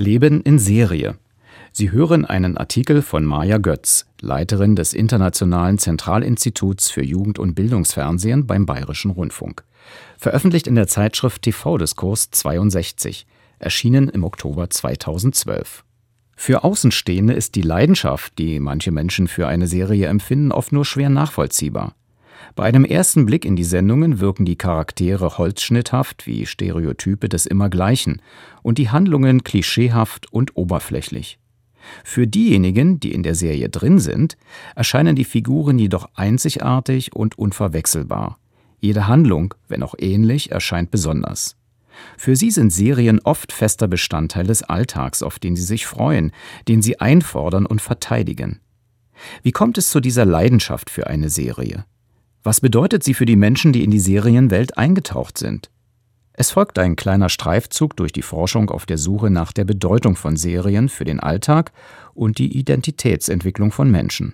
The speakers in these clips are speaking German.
Leben in Serie. Sie hören einen Artikel von Maja Götz, Leiterin des Internationalen Zentralinstituts für Jugend- und Bildungsfernsehen beim Bayerischen Rundfunk. Veröffentlicht in der Zeitschrift TV-Diskurs 62, erschienen im Oktober 2012. Für Außenstehende ist die Leidenschaft, die manche Menschen für eine Serie empfinden, oft nur schwer nachvollziehbar. Bei einem ersten Blick in die Sendungen wirken die Charaktere holzschnitthaft wie Stereotype des Immergleichen und die Handlungen klischeehaft und oberflächlich. Für diejenigen, die in der Serie drin sind, erscheinen die Figuren jedoch einzigartig und unverwechselbar. Jede Handlung, wenn auch ähnlich, erscheint besonders. Für sie sind Serien oft fester Bestandteil des Alltags, auf den sie sich freuen, den sie einfordern und verteidigen. Wie kommt es zu dieser Leidenschaft für eine Serie? Was bedeutet sie für die Menschen, die in die Serienwelt eingetaucht sind? Es folgt ein kleiner Streifzug durch die Forschung auf der Suche nach der Bedeutung von Serien für den Alltag und die Identitätsentwicklung von Menschen.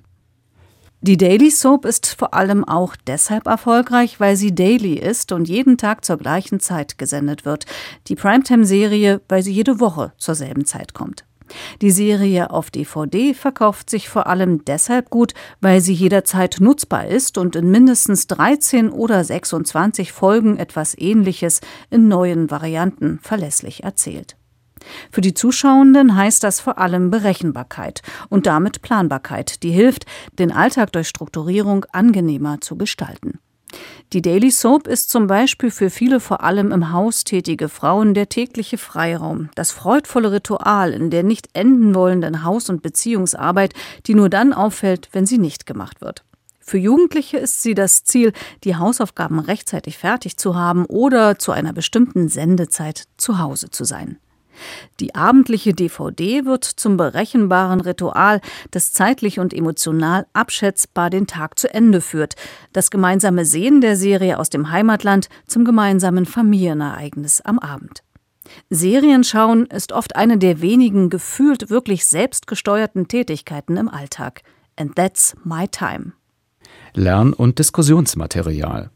Die Daily Soap ist vor allem auch deshalb erfolgreich, weil sie daily ist und jeden Tag zur gleichen Zeit gesendet wird. Die Primetime-Serie, weil sie jede Woche zur selben Zeit kommt. Die Serie auf DVD verkauft sich vor allem deshalb gut, weil sie jederzeit nutzbar ist und in mindestens 13 oder 26 Folgen etwas Ähnliches in neuen Varianten verlässlich erzählt. Für die Zuschauenden heißt das vor allem Berechenbarkeit und damit Planbarkeit, die hilft, den Alltag durch Strukturierung angenehmer zu gestalten. Die Daily Soap ist zum Beispiel für viele vor allem im Haus tätige Frauen der tägliche Freiraum, das freudvolle Ritual in der nicht enden wollenden Haus- und Beziehungsarbeit, die nur dann auffällt, wenn sie nicht gemacht wird. Für Jugendliche ist sie das Ziel, die Hausaufgaben rechtzeitig fertig zu haben oder zu einer bestimmten Sendezeit zu Hause zu sein. Die abendliche DVD wird zum berechenbaren Ritual, das zeitlich und emotional abschätzbar den Tag zu Ende führt. Das gemeinsame Sehen der Serie aus dem Heimatland zum gemeinsamen Familienereignis am Abend. Serienschauen ist oft eine der wenigen gefühlt wirklich selbstgesteuerten Tätigkeiten im Alltag. And that's my time. Lern- und Diskussionsmaterial.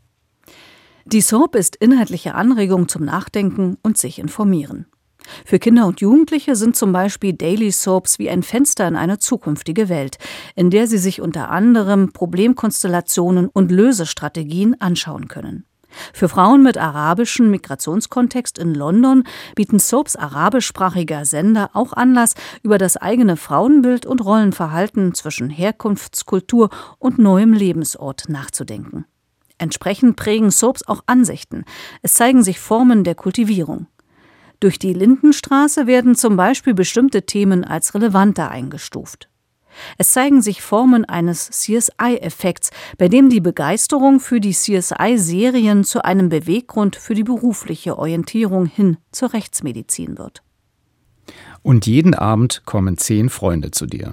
Die Soap ist inhaltliche Anregung zum Nachdenken und sich informieren. Für Kinder und Jugendliche sind zum Beispiel Daily Soaps wie ein Fenster in eine zukünftige Welt, in der sie sich unter anderem Problemkonstellationen und Lösestrategien anschauen können. Für Frauen mit arabischem Migrationskontext in London bieten Soaps arabischsprachiger Sender auch Anlass, über das eigene Frauenbild und Rollenverhalten zwischen Herkunftskultur und neuem Lebensort nachzudenken. Entsprechend prägen Soaps auch Ansichten. Es zeigen sich Formen der Kultivierung. Durch die Lindenstraße werden zum Beispiel bestimmte Themen als relevanter eingestuft. Es zeigen sich Formen eines CSI-Effekts, bei dem die Begeisterung für die CSI-Serien zu einem Beweggrund für die berufliche Orientierung hin zur Rechtsmedizin wird. Und jeden Abend kommen 10 Freunde zu dir.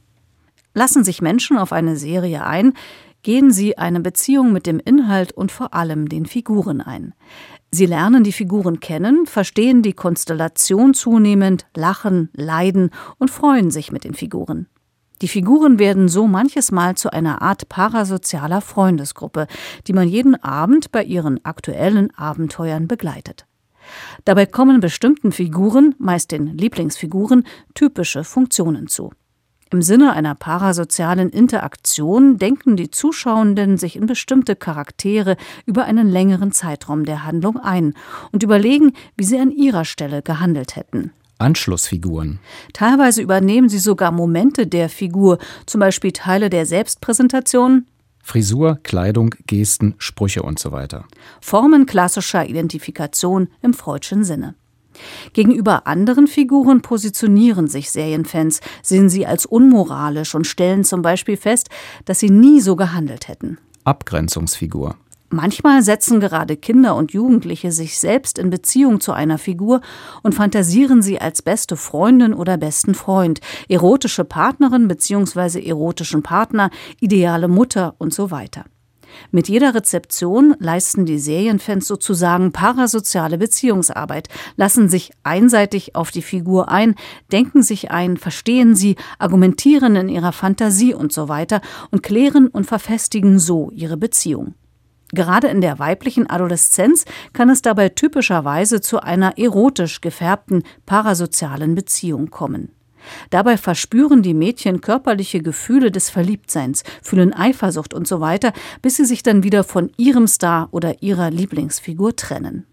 Lassen sich Menschen auf eine Serie ein, gehen sie eine Beziehung mit dem Inhalt und vor allem den Figuren ein. Sie lernen die Figuren kennen, verstehen die Konstellation zunehmend, lachen, leiden und freuen sich mit den Figuren. Die Figuren werden so manches Mal zu einer Art parasozialer Freundesgruppe, die man jeden Abend bei ihren aktuellen Abenteuern begleitet. Dabei kommen bestimmten Figuren, meist den Lieblingsfiguren, typische Funktionen zu. Im Sinne einer parasozialen Interaktion denken die Zuschauenden sich in bestimmte Charaktere über einen längeren Zeitraum der Handlung ein und überlegen, wie sie an ihrer Stelle gehandelt hätten. Anschlussfiguren. Teilweise übernehmen sie sogar Momente der Figur, zum Beispiel Teile der Selbstpräsentation, Frisur, Kleidung, Gesten, Sprüche und so weiter. Formen klassischer Identifikation im freudschen Sinne. Gegenüber anderen Figuren positionieren sich Serienfans, sehen sie als unmoralisch und stellen zum Beispiel fest, dass sie nie so gehandelt hätten. Abgrenzungsfigur. Manchmal setzen gerade Kinder und Jugendliche sich selbst in Beziehung zu einer Figur und fantasieren sie als beste Freundin oder besten Freund, erotische Partnerin bzw. erotischen Partner, ideale Mutter und so weiter. Mit jeder Rezeption leisten die Serienfans sozusagen parasoziale Beziehungsarbeit, lassen sich einseitig auf die Figur ein, denken sich ein, verstehen sie, argumentieren in ihrer Fantasie und so weiter und klären und verfestigen so ihre Beziehung. Gerade in der weiblichen Adoleszenz kann es dabei typischerweise zu einer erotisch gefärbten parasozialen Beziehung kommen. Dabei verspüren die Mädchen körperliche Gefühle des Verliebtseins, fühlen Eifersucht und so weiter, bis sie sich dann wieder von ihrem Star oder ihrer Lieblingsfigur trennen.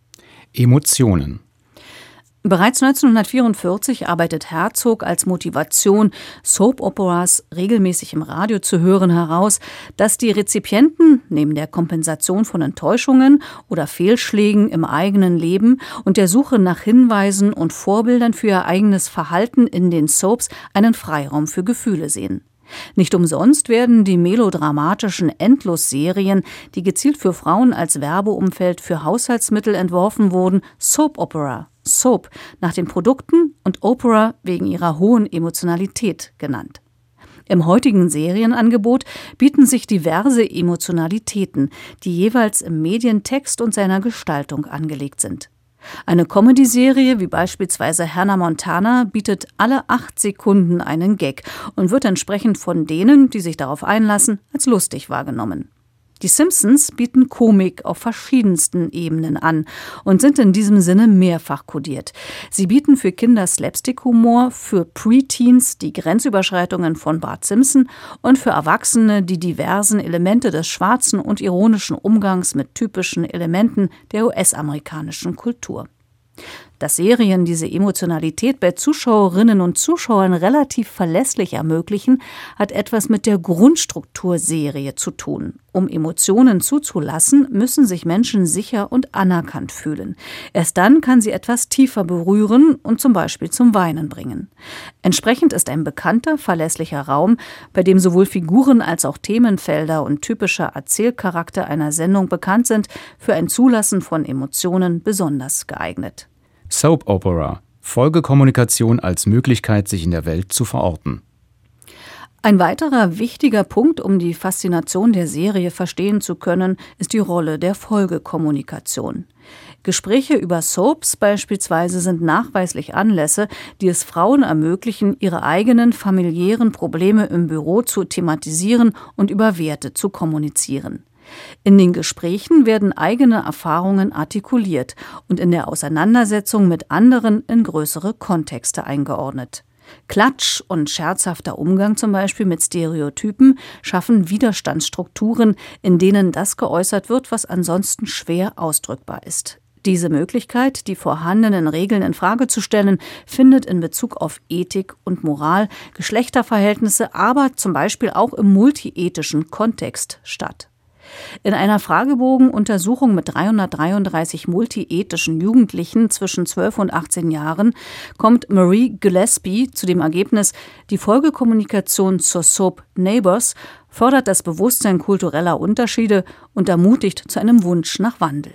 Emotionen. Bereits 1944 arbeitet Herzog als Motivation, Soap-Operas regelmäßig im Radio zu hören, heraus, dass die Rezipienten neben der Kompensation von Enttäuschungen oder Fehlschlägen im eigenen Leben und der Suche nach Hinweisen und Vorbildern für ihr eigenes Verhalten in den Soaps einen Freiraum für Gefühle sehen. Nicht umsonst werden die melodramatischen Endlosserien, die gezielt für Frauen als Werbeumfeld für Haushaltsmittel entworfen wurden, Soap-Opera, Soap, nach den Produkten und Opera wegen ihrer hohen Emotionalität genannt. Im heutigen Serienangebot bieten sich diverse Emotionalitäten, die jeweils im Medientext und seiner Gestaltung angelegt sind. Eine Comedy-Serie wie beispielsweise Hannah Montana bietet alle 8 Sekunden einen Gag und wird entsprechend von denen, die sich darauf einlassen, als lustig wahrgenommen. Die Simpsons bieten Komik auf verschiedensten Ebenen an und sind in diesem Sinne mehrfach kodiert. Sie bieten für Kinder Slapstick-Humor, für Preteens die Grenzüberschreitungen von Bart Simpson und für Erwachsene die diversen Elemente des schwarzen und ironischen Umgangs mit typischen Elementen der US-amerikanischen Kultur. Dass Serien diese Emotionalität bei Zuschauerinnen und Zuschauern relativ verlässlich ermöglichen, hat etwas mit der Grundstruktur Serie zu tun. Um Emotionen zuzulassen, müssen sich Menschen sicher und anerkannt fühlen. Erst dann kann sie etwas tiefer berühren und zum Beispiel zum Weinen bringen. Entsprechend ist ein bekannter, verlässlicher Raum, bei dem sowohl Figuren als auch Themenfelder und typischer Erzählcharakter einer Sendung bekannt sind, für ein Zulassen von Emotionen besonders geeignet. Soap Opera. Folgekommunikation als Möglichkeit, sich in der Welt zu verorten. Ein weiterer wichtiger Punkt, um die Faszination der Serie verstehen zu können, ist die Rolle der Folgekommunikation. Gespräche über Soaps beispielsweise sind nachweislich Anlässe, die es Frauen ermöglichen, ihre eigenen familiären Probleme im Büro zu thematisieren und über Werte zu kommunizieren. In den Gesprächen werden eigene Erfahrungen artikuliert und in der Auseinandersetzung mit anderen in größere Kontexte eingeordnet. Klatsch und scherzhafter Umgang zum Beispiel mit Stereotypen schaffen Widerstandsstrukturen, in denen das geäußert wird, was ansonsten schwer ausdrückbar ist. Diese Möglichkeit, die vorhandenen Regeln in Frage zu stellen, findet in Bezug auf Ethik und Moral, Geschlechterverhältnisse, aber zum Beispiel auch im multiethischen Kontext statt. In einer Fragebogenuntersuchung mit 333 multiethischen Jugendlichen zwischen 12 und 18 Jahren kommt Marie Gillespie zu dem Ergebnis, die Folgekommunikation zur Soap Neighbours fördert das Bewusstsein kultureller Unterschiede und ermutigt zu einem Wunsch nach Wandel.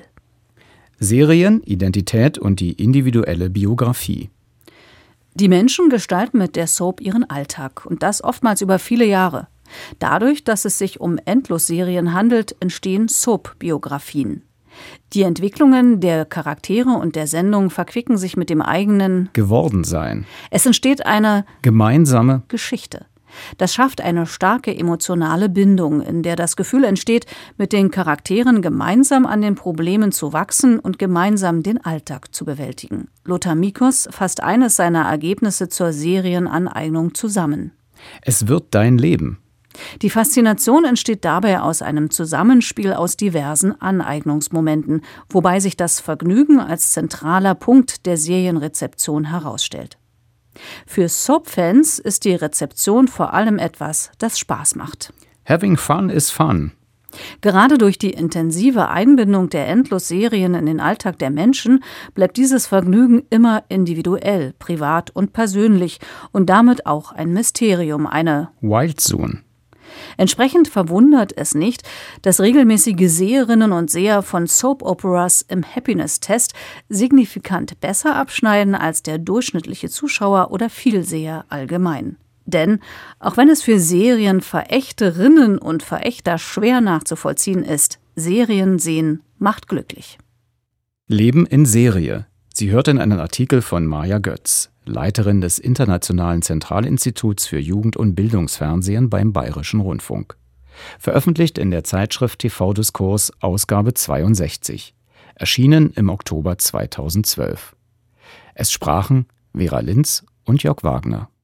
Serien, Identität und die individuelle Biografie. Die Menschen gestalten mit der Soap ihren Alltag und das oftmals über viele Jahre. Dadurch, dass es sich um Endlosserien handelt, entstehen Soap-Biografien. Die Entwicklungen der Charaktere und der Sendung verquicken sich mit dem eigenen Gewordensein. Es entsteht eine gemeinsame Geschichte. Das schafft eine starke emotionale Bindung, in der das Gefühl entsteht, mit den Charakteren gemeinsam an den Problemen zu wachsen und gemeinsam den Alltag zu bewältigen. Lothar Mikos fasst eines seiner Ergebnisse zur Serienaneignung zusammen. Es wird dein Leben. Die Faszination entsteht dabei aus einem Zusammenspiel aus diversen Aneignungsmomenten, wobei sich das Vergnügen als zentraler Punkt der Serienrezeption herausstellt. Für Soap-Fans ist die Rezeption vor allem etwas, das Spaß macht. Having fun is fun. Gerade durch die intensive Einbindung der Endlosserien in den Alltag der Menschen bleibt dieses Vergnügen immer individuell, privat und persönlich und damit auch ein Mysterium, eine Wild Zone. Entsprechend verwundert es nicht, dass regelmäßige Seherinnen und Seher von Soap-Operas im Happiness-Test signifikant besser abschneiden als der durchschnittliche Zuschauer oder Vielseher allgemein. Denn auch wenn es für Serienverächterinnen und Verächter schwer nachzuvollziehen ist, Serien sehen macht glücklich. Leben in Serie. Sie hörten einen Artikel von Maja Götz, Leiterin des Internationalen Zentralinstituts für Jugend- und Bildungsfernsehen beim Bayerischen Rundfunk. veröffentlicht in der Zeitschrift TV-Diskurs Ausgabe 62, erschienen im Oktober 2012. Es sprachen Vera Linz und Jörg Wagner.